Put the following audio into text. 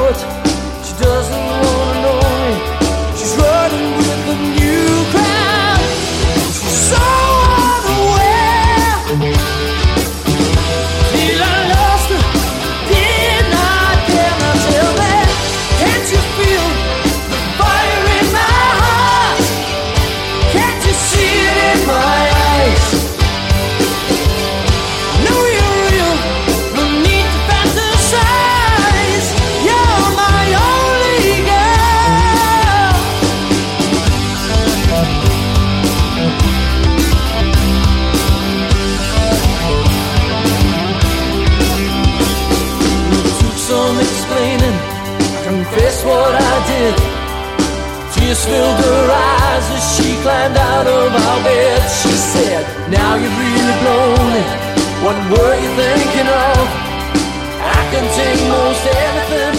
but she doesn't wanna know me. She's running with the new crowd. She's so unaware. Till I lost her, did not care. Now tell me, can't you feel the fire in my heart? Can't you see it in my eyes? Know you're real, no need to fantasize. You're my only girl. It took some explaining, confess what I did. Tears filled her eyes as she climbed out of our bed. She said, now you've really blown it. What were you thinking of? I can take most anything